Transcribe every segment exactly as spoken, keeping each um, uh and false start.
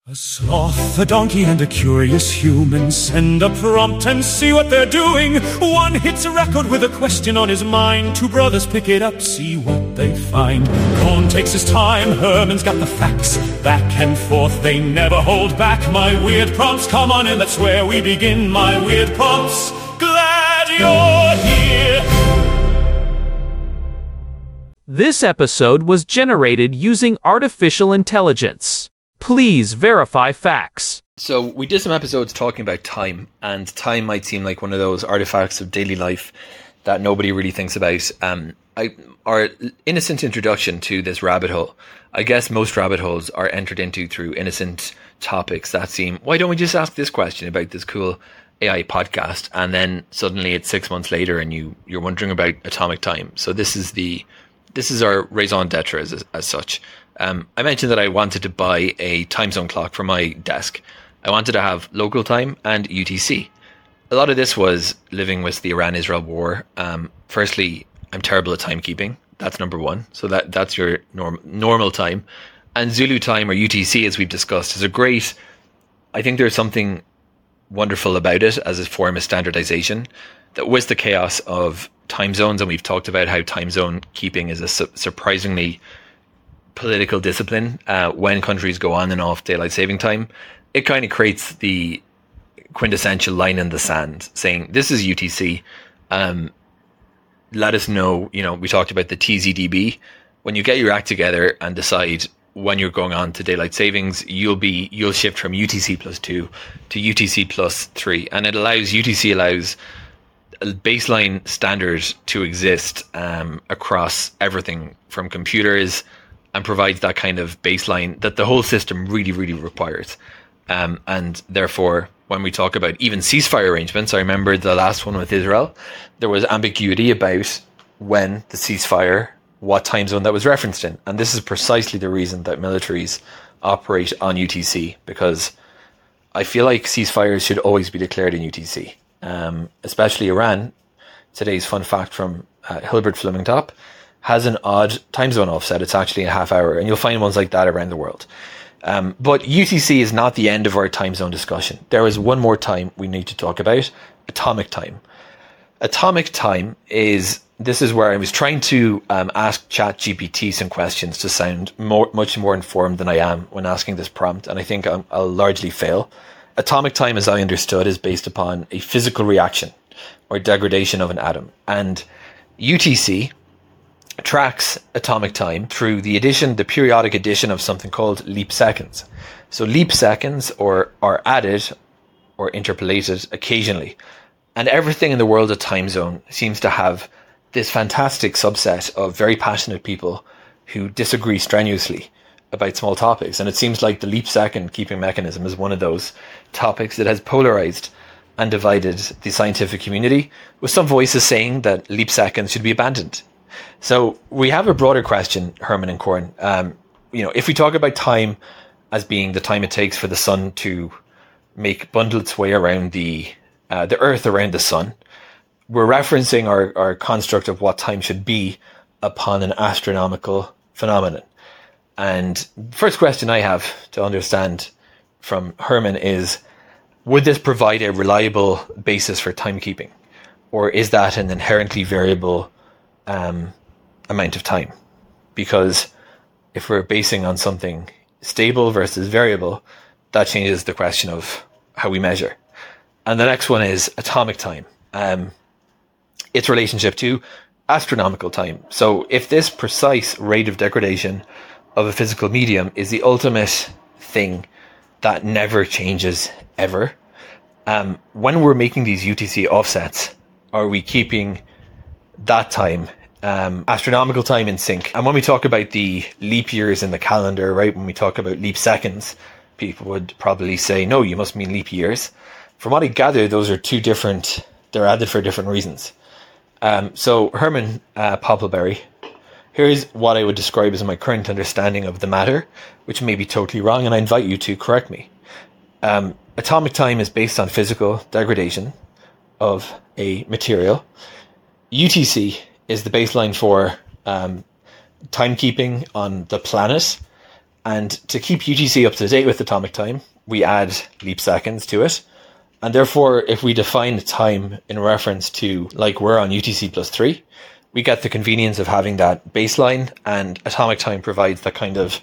A sloth, a donkey, and a curious human send a prompt and see what they're doing. One hits a record with a question on his mind. Two brothers pick it up, see what they find. Cohn takes his time, Herman's got the facts. Back and forth, they never hold back. My weird prompts, come on in, that's where we begin. My weird prompts, glad you're here. This episode was generated using artificial intelligence. Please verify facts. So we did some episodes talking about time, and time might seem like one of those artifacts of daily life that nobody really thinks about. Um, I, our innocent introduction to this rabbit hole, I guess most rabbit holes are entered into through innocent topics that seem, why don't we just ask this question about this cool A I podcast? And then suddenly it's six months later and you, you're wondering about atomic time. So this is the this is our raison d'etre as, as such. Um, I mentioned that I wanted to buy a time zone clock for my desk. I wanted to have local time and U T C. A lot of this was living with the Iran-Israel war. Um, firstly, I'm terrible at timekeeping. That's number one. So that that's your norm, normal time. And Zulu time, or U T C, as we've discussed, is a great... I think there's something wonderful about it as a form of standardization. That with the chaos of time zones, and we've talked about how time zone keeping is a su- surprisingly... political discipline uh, when countries go on and off daylight saving time, it kind of creates the quintessential line in the sand saying, this is U T C. Um, let us know, you know, we talked about the T Z D B. When you get your act together and decide when you're going on to daylight savings, you'll be, you'll shift from U T C plus two to U T C plus three. And it allows, U T C allows a baseline standard to exist um, across everything from computers, and provides that kind of baseline that the whole system really, really requires. Um, and therefore, when we talk about even ceasefire arrangements, I remember the last one with Israel, there was ambiguity about when the ceasefire, what time zone that was referenced in. And this is precisely the reason that militaries operate on U T C, because I feel like ceasefires should always be declared in U T C, um, especially Iran. Today's fun fact from uh, Hilbert Flemingtop has an odd time zone offset. It's actually a half hour, and you'll find ones like that around the world. Um, but U T C is not the end of our time zone discussion. There is one more time we need to talk about: atomic time. Atomic time is, this is where I was trying to um, ask ChatGPT some questions to sound more, much more informed than I am when asking this prompt, and I think I'm, I'll largely fail. Atomic time, as I understood, is based upon a physical reaction or degradation of an atom. And U T C tracks atomic time through the addition, the periodic addition of something called leap seconds. So leap seconds or are added or interpolated occasionally. And everything in the world of time zone seems to have this fantastic subset of very passionate people who disagree strenuously about small topics. And it seems like the leap second keeping mechanism is one of those topics that has polarized and divided the scientific community, with some voices saying that leap seconds should be abandoned. So we have a broader question, Herman and Corin. Um, you know, if we talk about time as being the time it takes for the sun to make bundle its way around the uh, the Earth around the sun, we're referencing our, our construct of what time should be upon an astronomical phenomenon. And first question I have to understand from Herman is, would this provide a reliable basis for timekeeping? Or is that an inherently variable um, amount of time? Because if we're basing on something stable versus variable, that changes the question of how we measure. And the next one is atomic time. Um, its relationship to astronomical time. So if this precise rate of degradation of a physical medium is the ultimate thing that never changes ever, um, when we're making these U T C offsets, are we keeping that time, um, astronomical time, in sync? And when we talk about the leap years in the calendar, right, when we talk about leap seconds, people would probably say, no, you must mean leap years. From what I gather, those are two different, they're added for different reasons. Um, so Herman uh, Poppleberry, here's what I would describe as my current understanding of the matter, which may be totally wrong, and I invite you to correct me. Um, atomic time is based on physical degradation of a material. U T C is the baseline for um, timekeeping on the planet, And to keep U T C up to date with atomic time, we add leap seconds to it. And therefore, if we define time in reference to, like we're on U T C plus three, we get the convenience of having that baseline, and atomic time provides that kind of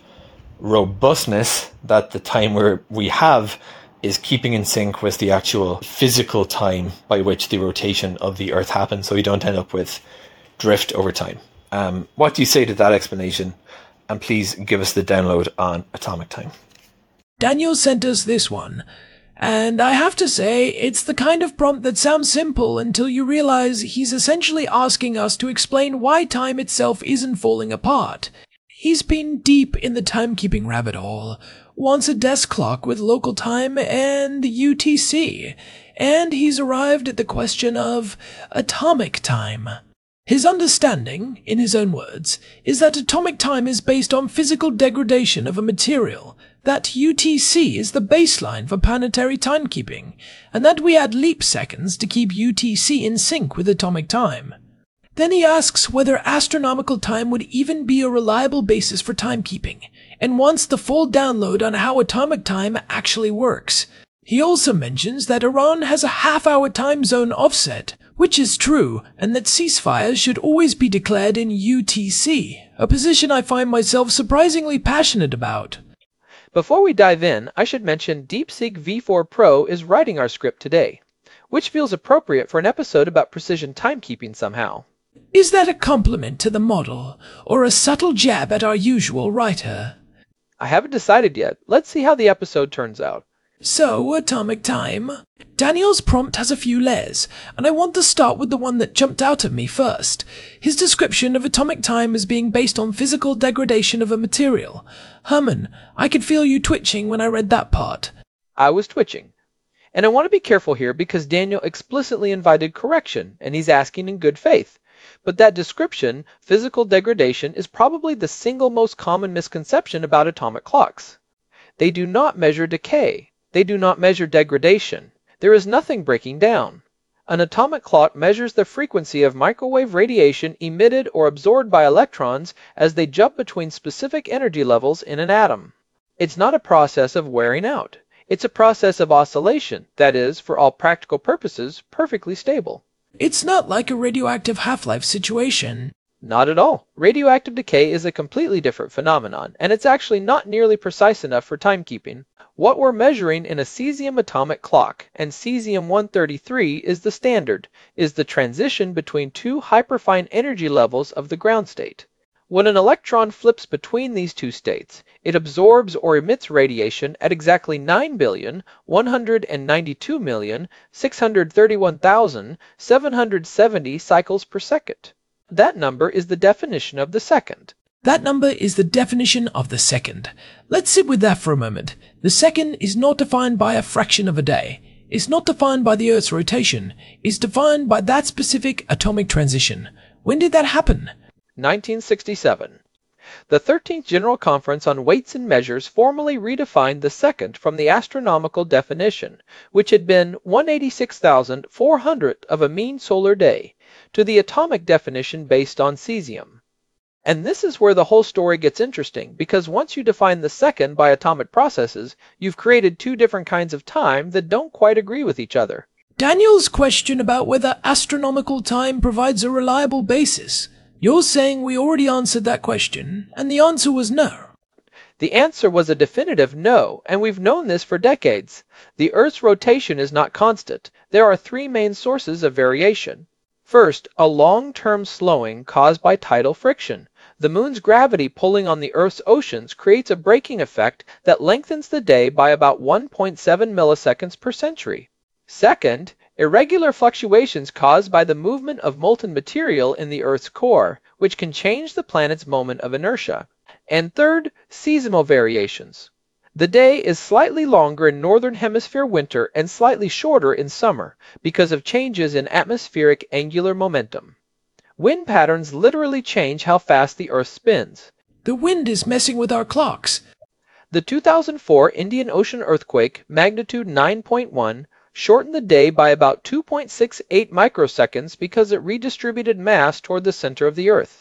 robustness that the time where we have is keeping in sync with the actual physical time by which the rotation of the Earth happens, so we don't end up with drift over time. Um, what do you say to that explanation? And please give us the download on atomic time. Daniel sent us this one, and I have to say, it's the kind of prompt that sounds simple until you realize he's essentially asking us to explain why time itself isn't falling apart. He's been deep in the timekeeping rabbit hole, wants a desk clock with local time and U T C, and he's arrived at the question of atomic time. His understanding, in his own words, is that atomic time is based on physical degradation of a material, that U T C is the baseline for planetary timekeeping, and that we add leap seconds to keep U T C in sync with atomic time. Then he asks whether astronomical time would even be a reliable basis for timekeeping, and wants the full download on how atomic time actually works. He also mentions that Iran has a half-hour time zone offset, which is true, and that ceasefires should always be declared in U T C, a position I find myself surprisingly passionate about. Before we dive in, I should mention DeepSeek V four Pro is writing our script today, which feels appropriate for an episode about precision timekeeping somehow. Is that a compliment to the model, or a subtle jab at our usual writer? I haven't decided yet. Let's see how the episode turns out. So, atomic time. Daniel's prompt has a few layers, and I want to start with the one that jumped out at me first. His description of atomic time as being based on physical degradation of a material. Herman, I could feel you twitching when I read that part. I was twitching. And I want to be careful here because Daniel explicitly invited correction, and he's asking in good faith. But that description, physical degradation, is probably the single most common misconception about atomic clocks. They do not measure decay. They do not measure degradation. There is nothing breaking down. An atomic clock measures the frequency of microwave radiation emitted or absorbed by electrons as they jump between specific energy levels in an atom. It's not a process of wearing out. It's a process of oscillation that is, for all practical purposes, perfectly stable. It's not like a radioactive half-life situation. Not at all. Radioactive decay is a completely different phenomenon, and it's actually not nearly precise enough for timekeeping. What we're measuring in a cesium atomic clock, and cesium one thirty-three is the standard, is the transition between two hyperfine energy levels of the ground state. When an electron flips between these two states, it absorbs or emits radiation at exactly nine billion, one hundred ninety-two million, six hundred thirty-one thousand, seven hundred seventy cycles per second. That number is the definition of the second. That number is the definition of the second. Let's sit with that for a moment. The second is not defined by a fraction of a day. It's not defined by the Earth's rotation. It's defined by that specific atomic transition. When did that happen? nineteen sixty-seven. The thirteenth General Conference on Weights and Measures formally redefined the second from the astronomical definition, which had been one hundred eighty-six thousand four hundredth of a mean solar day, to the atomic definition based on cesium. And this is where the whole story gets interesting, because once you define the second by atomic processes, you've created two different kinds of time that don't quite agree with each other. Daniel's question about whether astronomical time provides a reliable basis. You're saying we already answered that question, and the answer was no. The answer was a definitive no, and we've known this for decades. The Earth's rotation is not constant. There are three main sources of variation. First, a long-term slowing caused by tidal friction. The moon's gravity pulling on the Earth's oceans creates a braking effect that lengthens the day by about one point seven milliseconds per century. Second, irregular fluctuations caused by the movement of molten material in the Earth's core, which can change the planet's moment of inertia. And third, seasonal variations. The day is slightly longer in northern hemisphere winter and slightly shorter in summer because of changes in atmospheric angular momentum. Wind patterns literally change how fast the Earth spins. The wind is messing with our clocks. The two thousand four Indian Ocean earthquake, magnitude nine point one, shortened the day by about two point six eight microseconds because it redistributed mass toward the center of the Earth.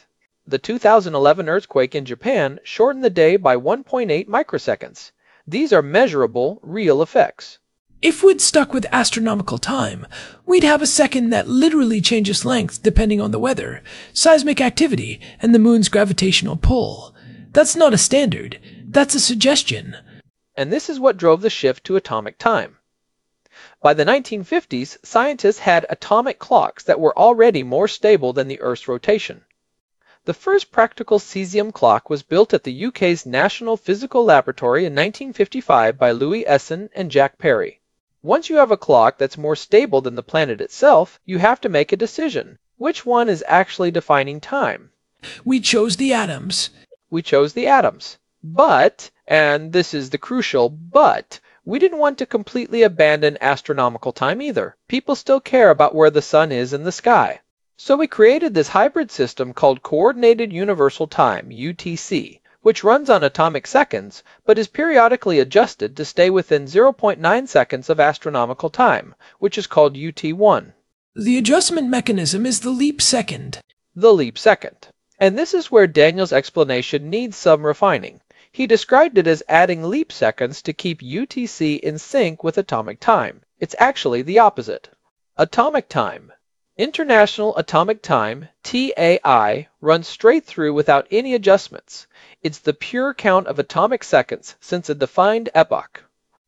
the two thousand eleven earthquake in Japan shortened the day by one point eight microseconds. These are measurable, real effects. If we'd stuck with astronomical time, we'd have a second that literally changes length depending on the weather, seismic activity, and the moon's gravitational pull. That's not a standard. That's a suggestion. And this is what drove the shift to atomic time. By the nineteen fifties, scientists had atomic clocks that were already more stable than the Earth's rotation. The first practical cesium clock was built at the U K's National Physical Laboratory in nineteen fifty-five by Louis Essen and Jack Perry. Once you have a clock that's more stable than the planet itself, you have to make a decision. Which one is actually defining time? We chose the atoms. We chose the atoms. But, and this is the crucial but, we didn't want to completely abandon astronomical time either. People still care about where the sun is in the sky. So we created this hybrid system called Coordinated Universal Time, U T C, which runs on atomic seconds, but is periodically adjusted to stay within zero point nine seconds of astronomical time, which is called U T one. The adjustment mechanism is the leap second. The leap second. And this is where Daniel's explanation needs some refining. He described it as adding leap seconds to keep U T C in sync with atomic time. It's actually the opposite. Atomic time. International Atomic Time, T A I, runs straight through without any adjustments. It's the pure count of atomic seconds since a defined epoch.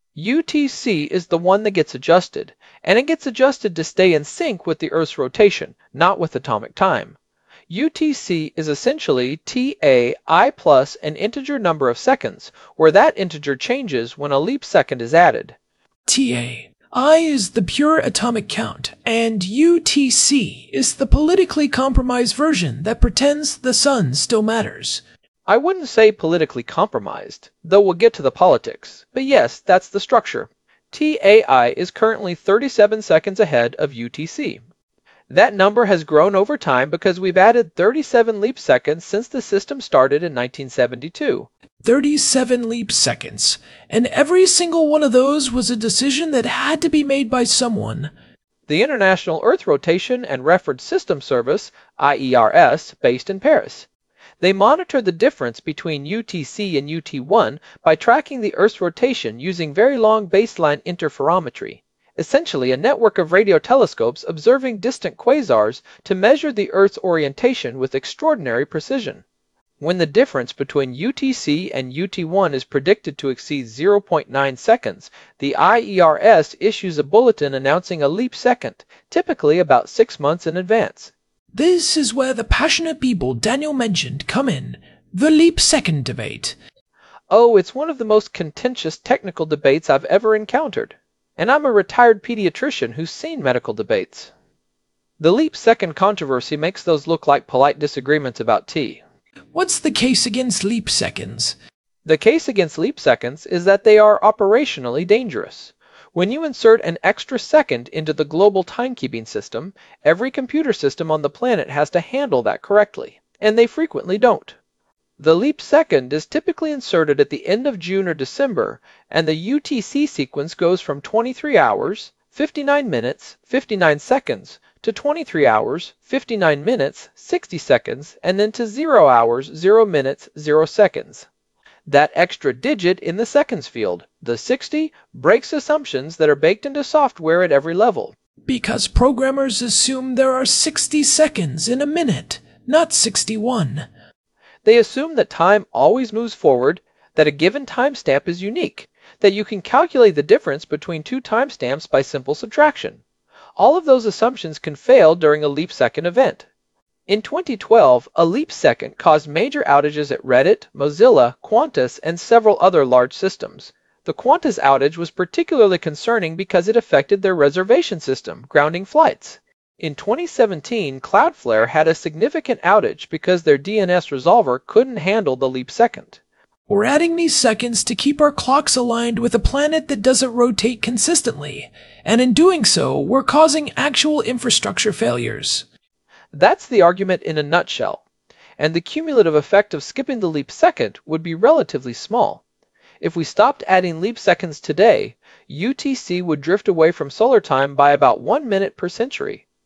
U T C is the one that gets adjusted, and it gets adjusted to stay in sync with the Earth's rotation, not with atomic time. U T C is essentially T A I plus an integer number of seconds, where that integer changes when a leap second is added. T A I is the pure atomic count, and U T C is the politically compromised version that pretends the sun still matters. I wouldn't say politically compromised, though we'll get to the politics. But yes, that's the structure. T A I is currently thirty-seven seconds ahead of U T C. That number has grown over time because we've added thirty-seven leap seconds since the system started in nineteen seventy-two. thirty-seven leap seconds, and every single one of those was a decision that had to be made by someone. The International Earth Rotation and Reference System Service, I E R S, based in Paris. They monitor the difference between U T C and U T one by tracking the Earth's rotation using very long baseline interferometry, essentially a network of radio telescopes observing distant quasars to measure the Earth's orientation with extraordinary precision. When the difference between U T C and U T one is predicted to exceed zero point nine seconds, the I E R S issues a bulletin announcing a leap second, typically about six months in advance. This is where the passionate people Daniel mentioned come in, the leap second debate. Oh, it's one of the most contentious technical debates I've ever encountered. And I'm a retired pediatrician who's seen medical debates. The leap second controversy makes those look like polite disagreements about tea. What's the case against leap seconds? The case against leap seconds is that they are operationally dangerous. When you insert an extra second into the global timekeeping system, every computer system on the planet has to handle that correctly, and they frequently don't. The leap second is typically inserted at the end of June or December, and the U T C sequence goes from twenty-three hours, fifty-nine minutes, fifty-nine seconds, to twenty-three hours, fifty-nine minutes, sixty seconds, and then to zero hours, zero minutes, zero seconds. That extra digit in the seconds field, the sixty, breaks assumptions that are baked into software at every level. Because programmers assume there are sixty seconds in a minute, not sixty-one. They assume that time always moves forward, that a given timestamp is unique, that you can calculate the difference between two timestamps by simple subtraction. All of those assumptions can fail during a leap second event. In twenty twelve, a leap second caused major outages at Reddit, Mozilla, Qantas, and several other large systems. The Qantas outage was particularly concerning because it affected their reservation system, grounding flights. In twenty seventeen, Cloudflare had a significant outage because their D N S resolver couldn't handle the leap second. We're adding these seconds to keep our clocks aligned with a planet that doesn't rotate consistently, and in doing so, we're causing actual infrastructure failures. That's the argument in a nutshell, and the cumulative effect of skipping the leap second would be relatively small. If we stopped adding leap seconds today, U T C would drift away from solar time by about one minute per century.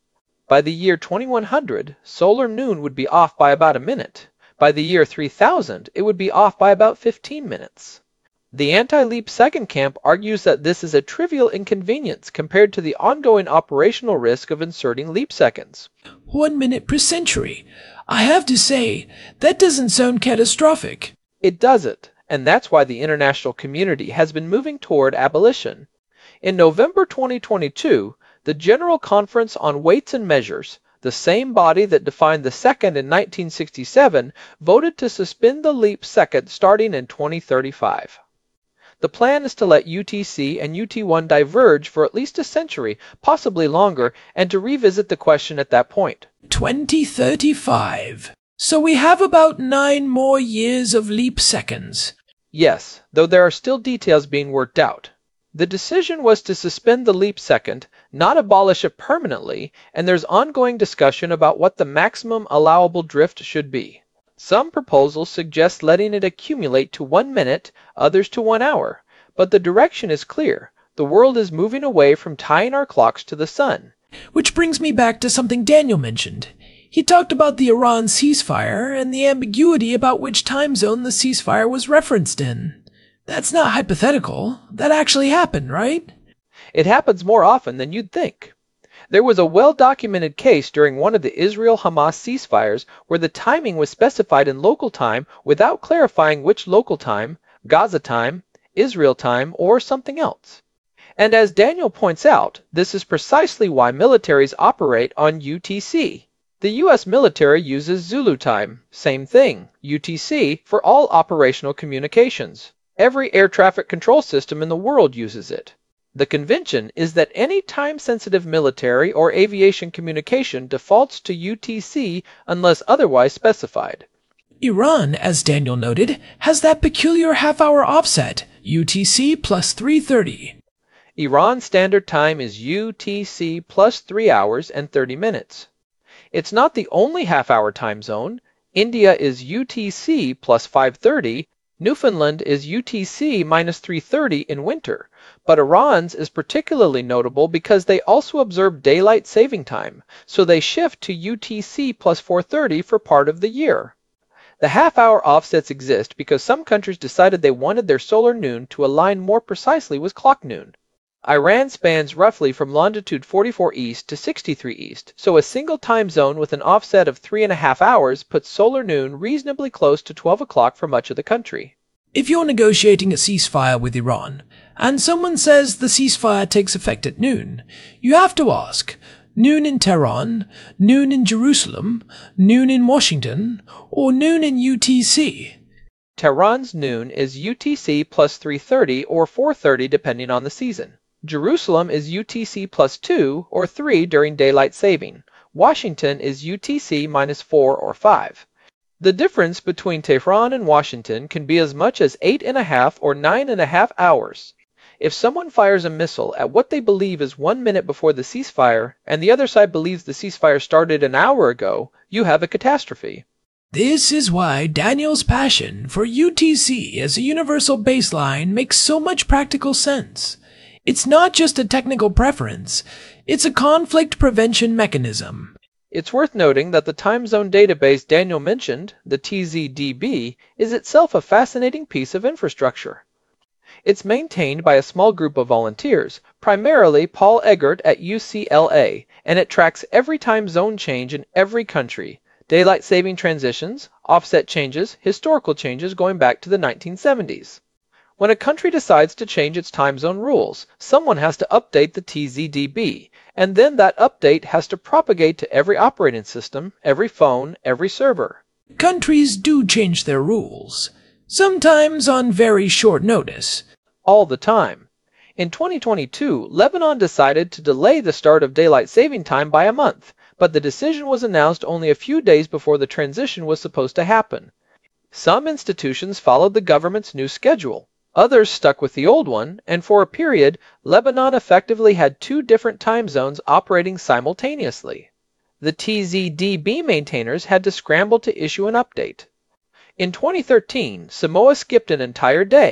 By the year twenty-one hundred, solar noon would be off by about a minute. By the year three thousand, it would be off by about fifteen minutes. The anti-leap second camp argues that this is a trivial inconvenience compared to the ongoing operational risk of inserting leap seconds. One minute per century. I have to say, that doesn't sound catastrophic. It doesn't, and that's why the international community has been moving toward abolition. In November twenty twenty-two, the General Conference on Weights and Measures, the same body that defined the second in nineteen sixty-seven, voted to suspend the leap second starting in twenty thirty-five. The plan is to let U T C and U T one diverge for at least a century, possibly longer, and to revisit the question at that point. twenty thirty-five. So we have about nine more years of leap seconds. Yes, though there are still details being worked out. The decision was to suspend the leap second, not abolish it permanently, and there's ongoing discussion about what the maximum allowable drift should be. Some proposals suggest letting it accumulate to one minute, others to one hour. But the direction is clear. The world is moving away from tying our clocks to the sun. Which brings me back to something Daniel mentioned. He talked about the Iran ceasefire and the ambiguity about which time zone the ceasefire was referenced in. That's not hypothetical. That actually happened, right? It happens more often than you'd think. There was a well-documented case during one of the Israel-Hamas ceasefires where the timing was specified in local time without clarifying which local time, Gaza time, Israel time, or something else. And as Daniel points out, this is precisely why militaries operate on U T C. The U S military uses Zulu time, same thing, U T C, for all operational communications. Every air traffic control system in the world uses it. The convention is that any time-sensitive military or aviation communication defaults to U T C unless otherwise specified. Iran, as Daniel noted, has that peculiar half-hour offset, U T C plus three thirty. Iran Standard Time is U T C plus three hours and thirty minutes. It's not the only half-hour time zone. India is U T C plus five thirty. Newfoundland is U T C minus three thirty in winter, but Iran's is particularly notable because they also observe daylight saving time, so they shift to U T C plus four thirty for part of the year. The half-hour offsets exist because some countries decided they wanted their solar noon to align more precisely with clock noon. Iran spans roughly from longitude forty-four east to sixty-three east, so a single time zone with an offset of three and a half hours puts solar noon reasonably close to twelve o'clock for much of the country. If you're negotiating a ceasefire with Iran, and someone says the ceasefire takes effect at noon, you have to ask, noon in Tehran, noon in Jerusalem, noon in Washington, or noon in U T C? Tehran's noon is U T C plus three thirty or four thirty depending on the season. Jerusalem is U T C plus two or three during daylight saving. Washington is U T C minus four or five. The difference between Tehran and Washington can be as much as eight and a half or nine and a half hours. If someone fires a missile at what they believe is one minute before the ceasefire, and the other side believes the ceasefire started an hour ago, you have a catastrophe. This is why Daniel's passion for U T C as a universal baseline makes so much practical sense. It's not just a technical preference, it's a conflict prevention mechanism. It's worth noting that the time zone database Daniel mentioned, the T Z D B, is itself a fascinating piece of infrastructure. It's maintained by a small group of volunteers, primarily Paul Eggert at U C L A, and it tracks every time zone change in every country, daylight saving transitions, offset changes, historical changes going back to the nineteen seventies. When a country decides to change its time zone rules, someone has to update the T Z D B, and then that update has to propagate to every operating system, every phone, every server. Countries do change their rules, sometimes on very short notice. All the time. In twenty twenty-two, Lebanon decided to delay the start of daylight saving time by a month, but the decision was announced only a few days before the transition was supposed to happen. Some institutions followed the government's new schedule. Others stuck with the old one, and for a period, Lebanon effectively had two different time zones operating simultaneously. The T Z D B maintainers had to scramble to issue an update. In twenty thirteen, Samoa skipped an entire day,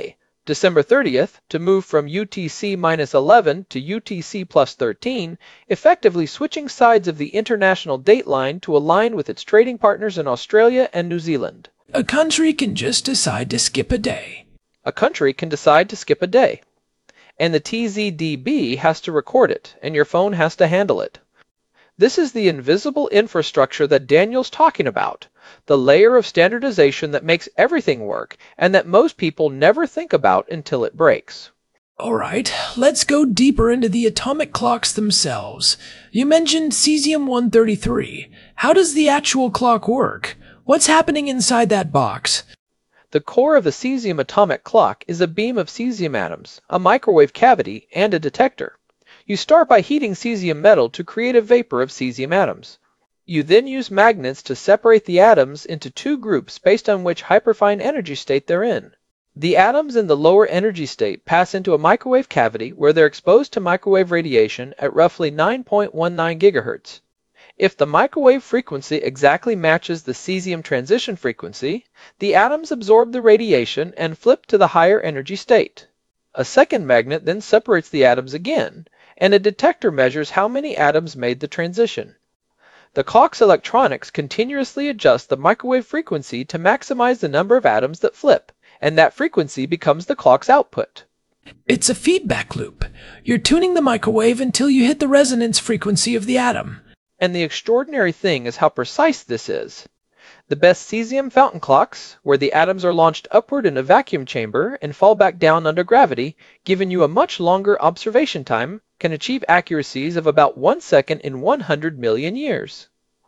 December thirtieth, to move from U T C minus eleven to U T C plus thirteen, effectively switching sides of the international date line to align with its trading partners in Australia and New Zealand. A country can just decide to skip a day. A country can decide to skip a day. And the T Z D B has to record it, and your phone has to handle it. This is the invisible infrastructure that Daniel's talking about, the layer of standardization that makes everything work and that most people never think about until it breaks. All right, let's go deeper into the atomic clocks themselves. You mentioned cesium one thirty-three. How does the actual clock work? What's happening inside that box? The core of the cesium atomic clock is a beam of cesium atoms, a microwave cavity, and a detector. You start by heating cesium metal to create a vapor of cesium atoms. You then use magnets to separate the atoms into two groups based on which hyperfine energy state they're in. The atoms in the lower energy state pass into a microwave cavity where they're exposed to microwave radiation at roughly nine point one nine gigahertz. If the microwave frequency exactly matches the cesium transition frequency, the atoms absorb the radiation and flip to the higher energy state. A second magnet then separates the atoms again, and a detector measures how many atoms made the transition. The clock's electronics continuously adjust the microwave frequency to maximize the number of atoms that flip, and that frequency becomes the clock's output. It's a feedback loop. You're tuning the microwave until you hit the resonance frequency of the atom. And the extraordinary thing is how precise this is. The best cesium fountain clocks, where the atoms are launched upward in a vacuum chamber and fall back down under gravity, giving you a much longer observation time, can achieve accuracies of about one second in one hundred million years.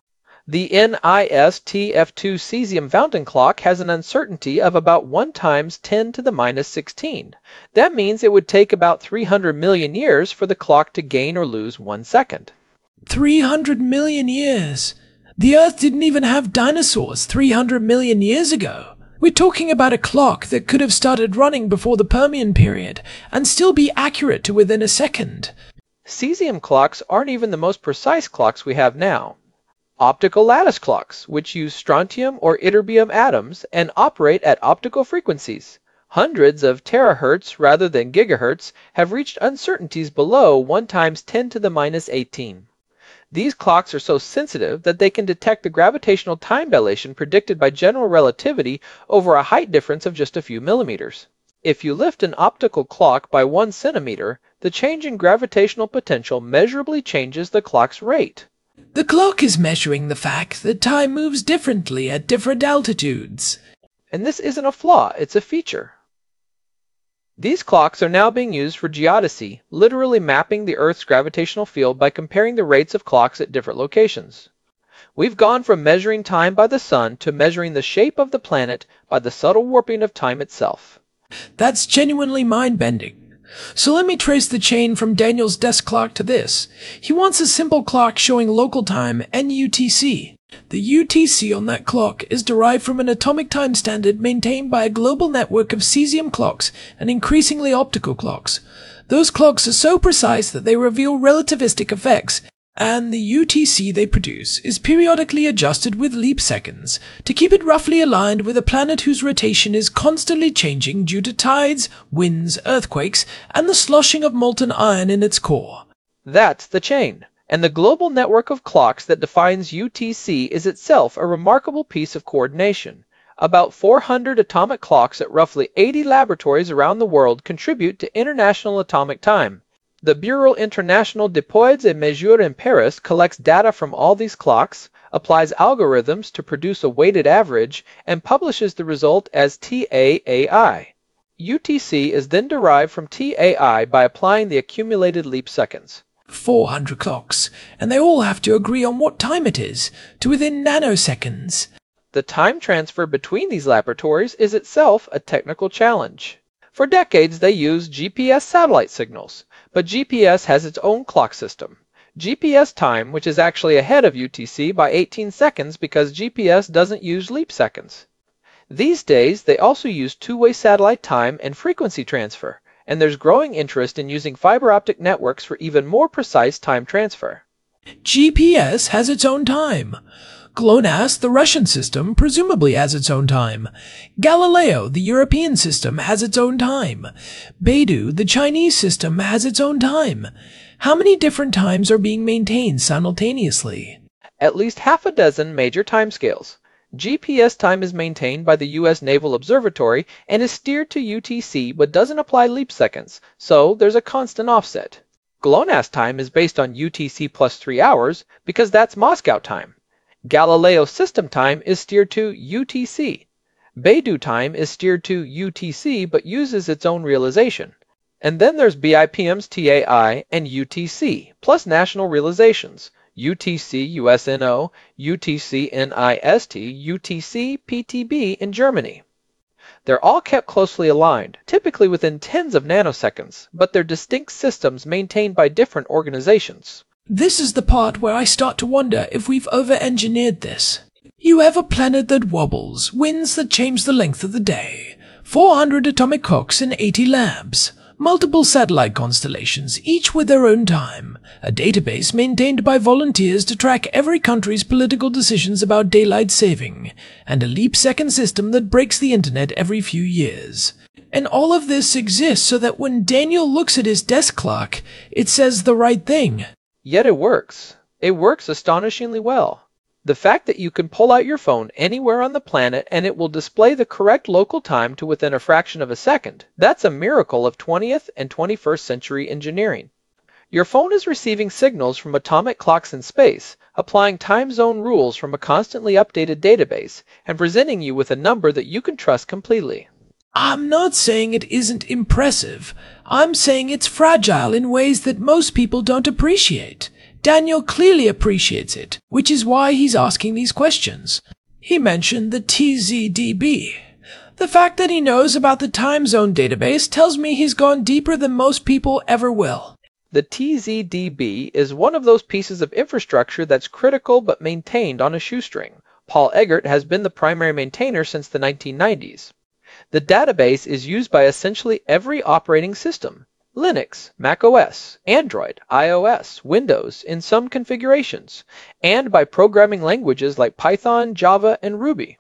The N I S T F two cesium fountain clock has an uncertainty of about one times ten to the minus sixteen. That means it would take about three hundred million years for the clock to gain or lose one second. three hundred million years? The Earth didn't even have dinosaurs three hundred million years ago. We're talking about a clock that could have started running before the Permian period and still be accurate to within a second. Cesium clocks aren't even the most precise clocks we have now. Optical lattice clocks, which use strontium or ytterbium atoms and operate at optical frequencies, hundreds of terahertz rather than gigahertz, have reached uncertainties below one times ten to the minus eighteen. These clocks are so sensitive that they can detect the gravitational time dilation predicted by general relativity over a height difference of just a few millimeters. If you lift an optical clock by one centimeter, the change in gravitational potential measurably changes the clock's rate. The clock is measuring the fact that time moves differently at different altitudes. And this isn't a flaw, it's a feature. These clocks are now being used for geodesy, literally mapping the Earth's gravitational field by comparing the rates of clocks at different locations. We've gone from measuring time by the sun to measuring the shape of the planet by the subtle warping of time itself. That's genuinely mind-bending. So let me trace the chain from Daniel's desk clock to this. He wants a simple clock showing local time N U T C. The U T C on that clock is derived from an atomic time standard maintained by a global network of cesium clocks and increasingly optical clocks. Those clocks are so precise that they reveal relativistic effects, and the U T C they produce is periodically adjusted with leap seconds to keep it roughly aligned with a planet whose rotation is constantly changing due to tides, winds, earthquakes, and the sloshing of molten iron in its core. That's the chain. And the global network of clocks that defines U T C is itself a remarkable piece of coordination. About four hundred atomic clocks at roughly eighty laboratories around the world contribute to international atomic time. The Bureau International d'Etudes et Mesures in Paris collects data from all these clocks, applies algorithms to produce a weighted average, and publishes the result as T A A I. U T C is then derived from T A I by applying the accumulated leap seconds. four hundred clocks, and they all have to agree on what time it is, to within nanoseconds. The time transfer between these laboratories is itself a technical challenge. For decades they used G P S satellite signals, but G P S has its own clock system. G P S time, which is actually ahead of U T C by eighteen seconds because G P S doesn't use leap seconds. These days they also use two-way satellite time and frequency transfer, and there's growing interest in using fiber optic networks for even more precise time transfer. G P S has its own time. GLONASS, the Russian system, presumably has its own time. Galileo, the European system, has its own time. Beidou, the Chinese system, has its own time. How many different times are being maintained simultaneously? At least half a dozen major timescales. G P S time is maintained by the U S Naval Observatory and is steered to U T C but doesn't apply leap seconds, so there's a constant offset. GLONASS time is based on U T C plus three hours because that's Moscow time. Galileo system time is steered to U T C. Beidou time is steered to U T C but uses its own realization. And then there's B I P M's T A I and U T C, plus national realizations. U T C U S N O, U T C N I S T, U T C P T B in Germany. They're all kept closely aligned, typically within tens of nanoseconds, but they're distinct systems maintained by different organizations. This is the part where I start to wonder if we've over-engineered this. You have a planet that wobbles, winds that change the length of the day, four hundred atomic clocks in eighty labs, multiple satellite constellations, each with their own time, a database maintained by volunteers to track every country's political decisions about daylight saving, and a leap-second system that breaks the internet every few years. And all of this exists so that when Daniel looks at his desk clock, it says the right thing. Yet it works. It works astonishingly well. The fact that you can pull out your phone anywhere on the planet and it will display the correct local time to within a fraction of a second, that's a miracle of twentieth and twenty-first century engineering. Your phone is receiving signals from atomic clocks in space, applying time zone rules from a constantly updated database, and presenting you with a number that you can trust completely. I'm not saying it isn't impressive. I'm saying it's fragile in ways that most people don't appreciate. Daniel clearly appreciates it, which is why he's asking these questions. He mentioned the T Z D B. The fact that he knows about the time zone database tells me he's gone deeper than most people ever will. The T Z D B is one of those pieces of infrastructure that's critical but maintained on a shoestring. Paul Eggert has been the primary maintainer since the nineteen nineties. The database is used by essentially every operating system. Linux, macOS, Android, iOS, Windows in some configurations, and by programming languages like Python, Java, and Ruby.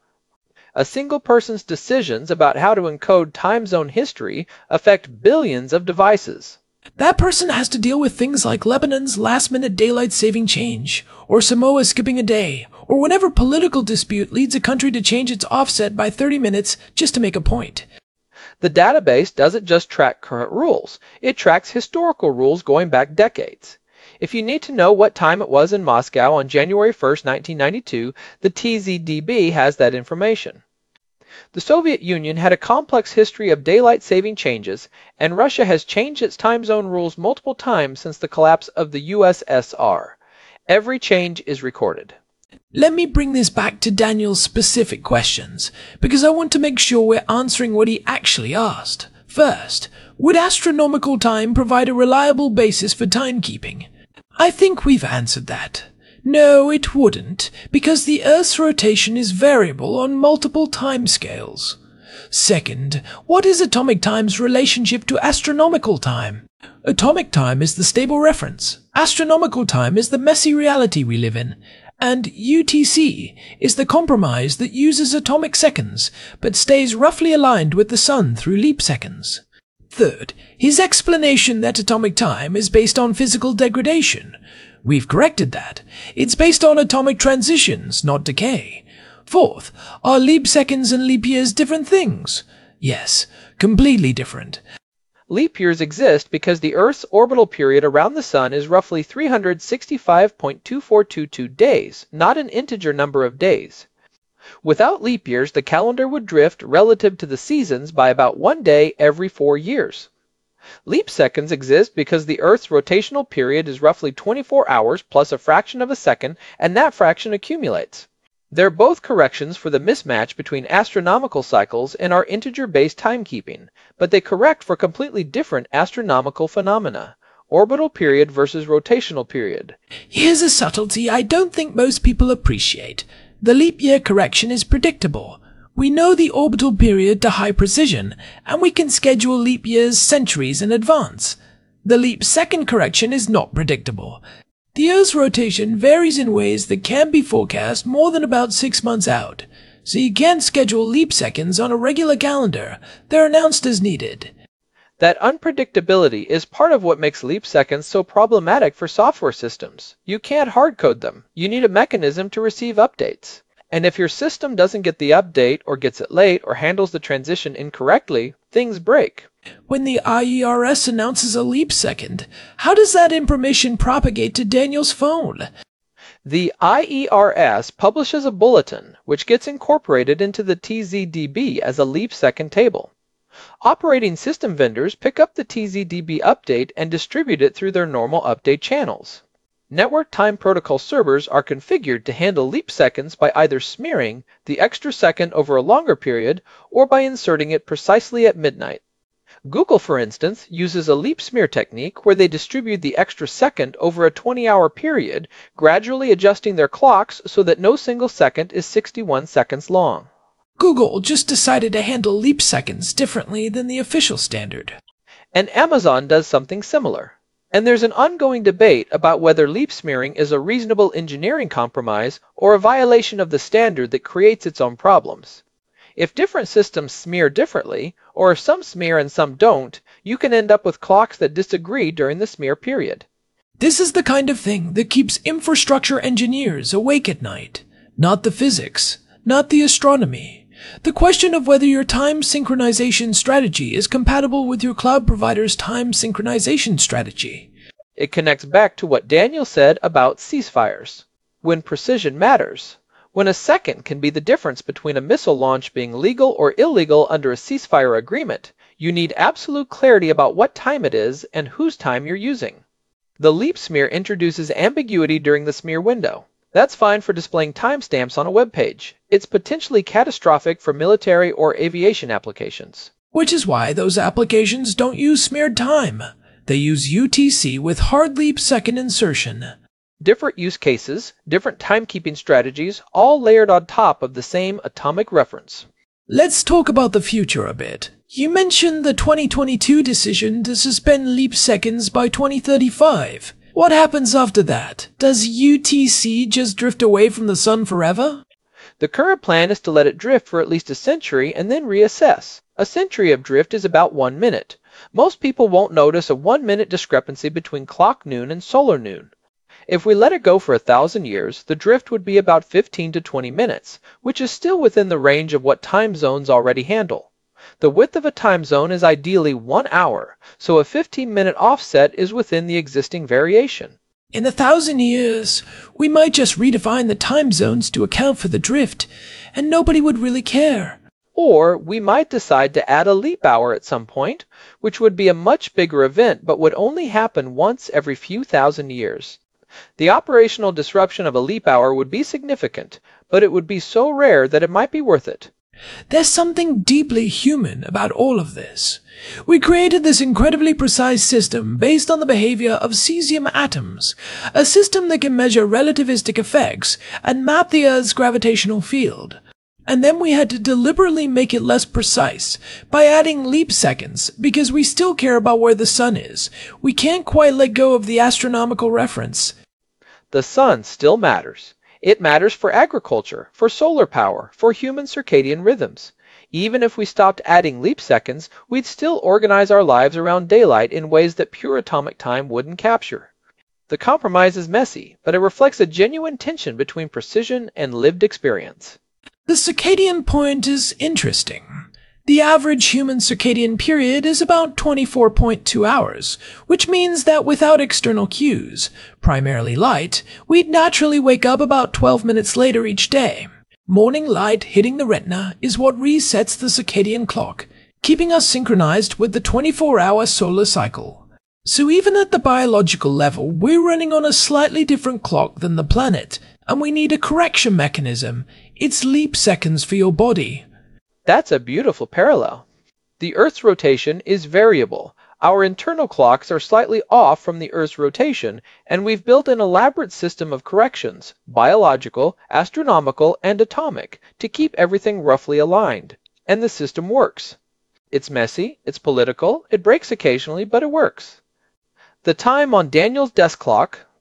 A single person's decisions about how to encode time zone history affect billions of devices. That person has to deal with things like Lebanon's last-minute daylight saving change, or Samoa skipping a day, or whenever political dispute leads a country to change its offset by thirty minutes just to make a point. The database doesn't just track current rules, it tracks historical rules going back decades. If you need to know what time it was in Moscow on January first, nineteen ninety-two, the T Z D B has that information. The Soviet Union had a complex history of daylight saving changes, and Russia has changed its time zone rules multiple times since the collapse of the U S S R. Every change is recorded. Let me bring this back to Daniel's specific questions, because I want to make sure we're answering what he actually asked. First, would astronomical time provide a reliable basis for timekeeping? I think we've answered that. No, it wouldn't, because the Earth's rotation is variable on multiple timescales. Second, what is atomic time's relationship to astronomical time? Atomic time is the stable reference. Astronomical time is the messy reality we live in. And U T C is the compromise that uses atomic seconds, but stays roughly aligned with the sun through leap seconds. Third, his explanation that atomic time is based on physical degradation. We've corrected that. It's based on atomic transitions, not decay. Fourth, are leap seconds and leap years different things? Yes, completely different. Leap years exist because the Earth's orbital period around the Sun is roughly three hundred sixty-five point two four two two days, not an integer number of days. Without leap years, the calendar would drift relative to the seasons by about one day every four years. Leap seconds exist because the Earth's rotational period is roughly twenty-four hours plus a fraction of a second, and that fraction accumulates. They're both corrections for the mismatch between astronomical cycles and our integer-based timekeeping, but they correct for completely different astronomical phenomena. Orbital period versus rotational period. Here's a subtlety I don't think most people appreciate. The leap year correction is predictable. We know the orbital period to high precision, and we can schedule leap years centuries in advance. The leap second correction is not predictable. The Earth's rotation varies in ways that can't be forecast more than about six months out, so you can't schedule leap seconds on a regular calendar. They're announced as needed. That unpredictability is part of what makes leap seconds so problematic for software systems. You can't hard-code them. You need a mechanism to receive updates. And if your system doesn't get the update, or gets it late, or handles the transition incorrectly, things break. When the I E R S announces a leap second, how does that information propagate to Daniel's phone? The I E R S publishes a bulletin, which gets incorporated into the T Z D B as a leap second table. Operating system vendors pick up the T Z D B update and distribute it through their normal update channels. Network Time Protocol servers are configured to handle leap seconds by either smearing the extra second over a longer period or by inserting it precisely at midnight. Google, for instance, uses a leap smear technique where they distribute the extra second over a twenty-hour period, gradually adjusting their clocks so that no single second is sixty-one seconds long. Google just decided to handle leap seconds differently than the official standard. And Amazon does something similar. And there's an ongoing debate about whether leap smearing is a reasonable engineering compromise or a violation of the standard that creates its own problems. If different systems smear differently, or if some smear and some don't, you can end up with clocks that disagree during the smear period. This is the kind of thing that keeps infrastructure engineers awake at night. Not the physics, not the astronomy. The question of whether your time synchronization strategy is compatible with your cloud provider's time synchronization strategy. It connects back to what Daniel said about ceasefires. When precision matters, when a second can be the difference between a missile launch being legal or illegal under a ceasefire agreement, you need absolute clarity about what time it is and whose time you're using. The leap smear introduces ambiguity during the smear window. That's fine for displaying timestamps on a web page. It's potentially catastrophic for military or aviation applications. Which is why those applications don't use smeared time. They use U T C with hard leap second insertion. Different use cases, different timekeeping strategies, all layered on top of the same atomic reference. Let's talk about the future a bit. You mentioned the twenty twenty-two decision to suspend leap seconds by twenty thirty-five. What happens after that? Does U T C just drift away from the sun forever? The current plan is to let it drift for at least a century and then reassess. A century of drift is about one minute. Most people won't notice a one-minute discrepancy between clock noon and solar noon. If we let it go for a thousand years, the drift would be about fifteen to twenty minutes, which is still within the range of what time zones already handle. The width of a time zone is ideally one hour, so a fifteen-minute offset is within the existing variation. In a thousand years, we might just redefine the time zones to account for the drift, and nobody would really care. Or we might decide to add a leap hour at some point, which would be a much bigger event but would only happen once every few thousand years. The operational disruption of a leap hour would be significant, but it would be so rare that it might be worth it. There's something deeply human about all of this. We created this incredibly precise system based on the behavior of cesium atoms, a system that can measure relativistic effects and map the Earth's gravitational field. And then we had to deliberately make it less precise by adding leap seconds because we still care about where the sun is. We can't quite let go of the astronomical reference. The sun still matters. It matters for agriculture, for solar power, for human circadian rhythms. Even if we stopped adding leap seconds, we'd still organize our lives around daylight in ways that pure atomic time wouldn't capture. The compromise is messy, but it reflects a genuine tension between precision and lived experience. The circadian point is interesting. The average human circadian period is about twenty-four point two hours, which means that without external cues, primarily light, we'd naturally wake up about twelve minutes later each day. Morning light hitting the retina is what resets the circadian clock, keeping us synchronized with the twenty-four hour solar cycle. So even at the biological level, we're running on a slightly different clock than the planet, and we need a correction mechanism. It's leap seconds for your body. That's a beautiful parallel. The Earth's rotation is variable. Our internal clocks are slightly off from the Earth's rotation, and we've built an elaborate system of corrections, biological, astronomical, and atomic, to keep everything roughly aligned. And the system works. It's messy, it's political, it breaks occasionally, but it works. The time on Daniel's desk clock,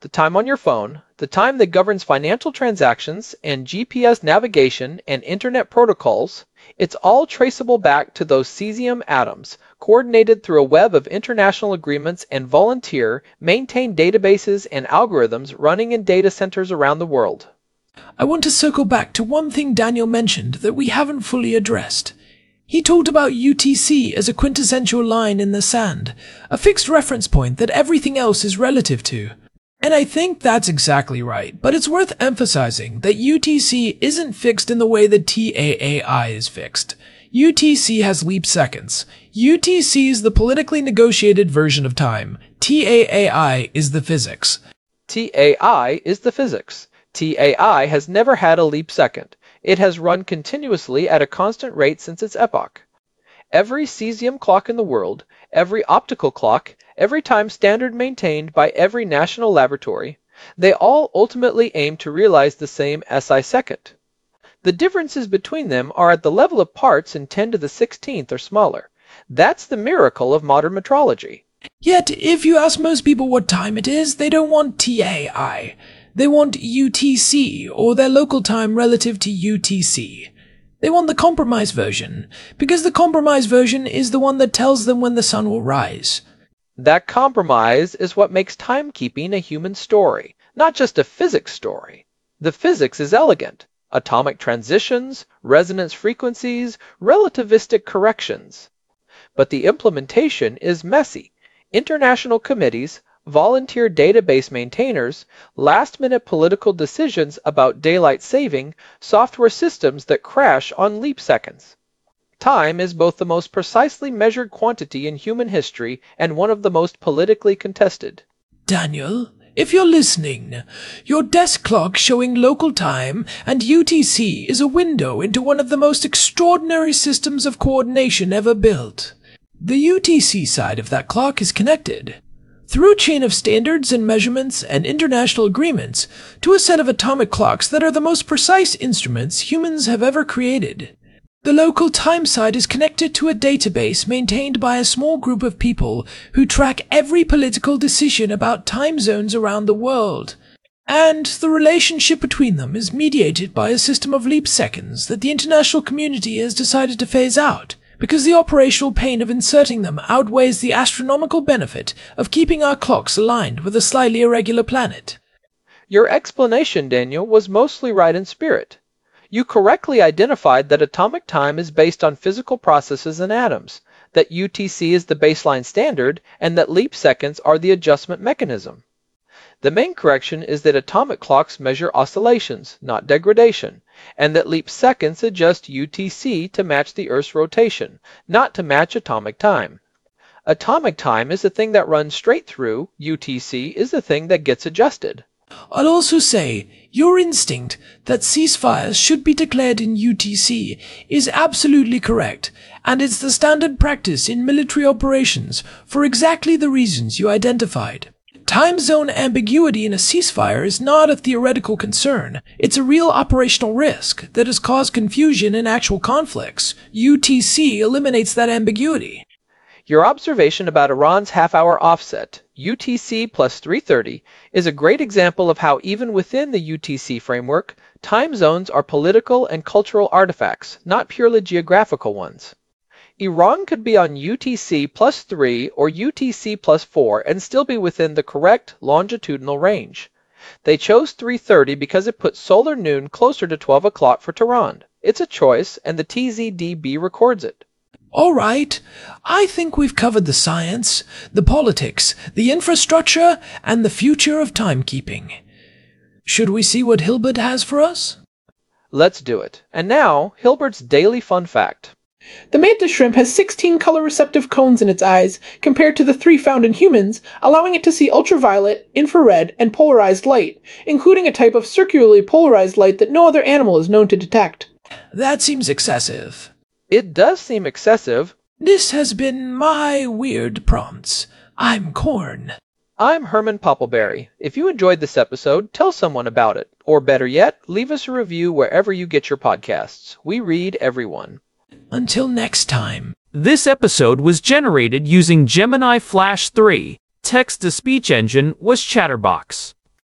the time on your phone, the time that governs financial transactions and G P S navigation and internet protocols, it's all traceable back to those cesium atoms, coordinated through a web of international agreements and volunteer, maintained databases and algorithms running in data centers around the world. I want to circle back to one thing Daniel mentioned that we haven't fully addressed. He talked about U T C as a quintessential line in the sand, a fixed reference point that everything else is relative to. And I think that's exactly right, but it's worth emphasizing that U T C isn't fixed in the way that T A A I is fixed. U T C has leap seconds. U T C is the politically negotiated version of time. T A A I is the physics. T A I is the physics. T A I has never had a leap second. It has run continuously at a constant rate since its epoch. Every cesium clock in the world, every optical clock, every time standard maintained by every national laboratory, they all ultimately aim to realize the same S I second. The differences between them are at the level of parts in ten to the sixteenth or smaller. That's the miracle of modern metrology. Yet, if you ask most people what time it is, they don't want T A I. They want U T C, or their local time relative to U T C. They want the compromise version, because the compromise version is the one that tells them when the sun will rise. That compromise is what makes timekeeping a human story, not just a physics story. The physics is elegant. Atomic transitions, resonance frequencies, relativistic corrections. But the implementation is messy. International committees, volunteer database maintainers, last-minute political decisions about daylight saving, software systems that crash on leap seconds. Time is both the most precisely measured quantity in human history and one of the most politically contested. Daniel, if you're listening, your desk clock showing local time and U T C is a window into one of the most extraordinary systems of coordination ever built. The U T C side of that clock is connected, through a chain of standards and measurements and international agreements, to a set of atomic clocks that are the most precise instruments humans have ever created. The local time side is connected to a database maintained by a small group of people who track every political decision about time zones around the world. And the relationship between them is mediated by a system of leap seconds that the international community has decided to phase out, because the operational pain of inserting them outweighs the astronomical benefit of keeping our clocks aligned with a slightly irregular planet. Your explanation, Daniel, was mostly right in spirit. You correctly identified that atomic time is based on physical processes and atoms, that U T C is the baseline standard, and that leap seconds are the adjustment mechanism. The main correction is that atomic clocks measure oscillations, not degradation, and that leap seconds adjust U T C to match the Earth's rotation, not to match atomic time. Atomic time is the thing that runs straight through, U T C is the thing that gets adjusted. I'll also say, your instinct that ceasefires should be declared in U T C is absolutely correct, and it's the standard practice in military operations for exactly the reasons you identified. Time zone ambiguity in a ceasefire is not a theoretical concern. It's a real operational risk that has caused confusion in actual conflicts. U T C eliminates that ambiguity. Your observation about Iran's half-hour offset, U T C plus three thirty, is a great example of how even within the U T C framework, time zones are political and cultural artifacts, not purely geographical ones. Iran could be on U T C plus three or U T C plus four and still be within the correct longitudinal range. They chose three thirty because it put solar noon closer to twelve o'clock for Tehran. It's a choice, and the T Z D B records it. All right, I think we've covered the science, the politics, the infrastructure, and the future of timekeeping. Should we see what Hilbert has for us? Let's do it. And now, Hilbert's daily fun fact. The mantis shrimp has sixteen color-receptive cones in its eyes, compared to the three found in humans, allowing it to see ultraviolet, infrared, and polarized light, including a type of circularly polarized light that no other animal is known to detect. That seems excessive. It does seem excessive. This has been my weird prompts. I'm Corn. I'm Herman Poppleberry. If you enjoyed this episode, tell someone about it. Or better yet, leave us a review wherever you get your podcasts. We read everyone. Until next time. This episode was generated using Gemini Flash three. Text-to-speech engine was Chatterbox.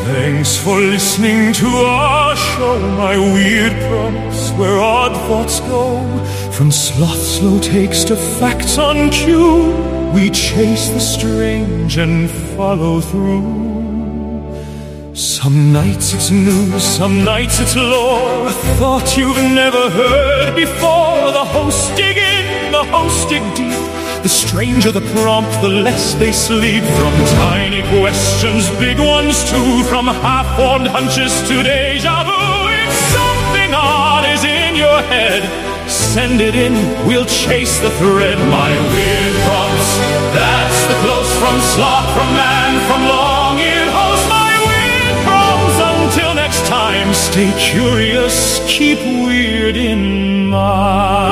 Thanks for listening to our show, my weird prompts where odd thoughts go. From sloth slow takes to facts on cue, we chase the strange and follow through. Some nights it's news, some nights it's lore, a thought you've never heard before. The hosts dig in, the hosts dig deep. The stranger the prompt, the less they sleep. From tiny questions, big ones too, from half-formed hunches to deja vu. If something odd is in your head, send it in, we'll chase the thread. My weird prompts, that's the close from sloth, from man, from long-eared host. My weird prompts, until next time, stay curious, keep weird in mind.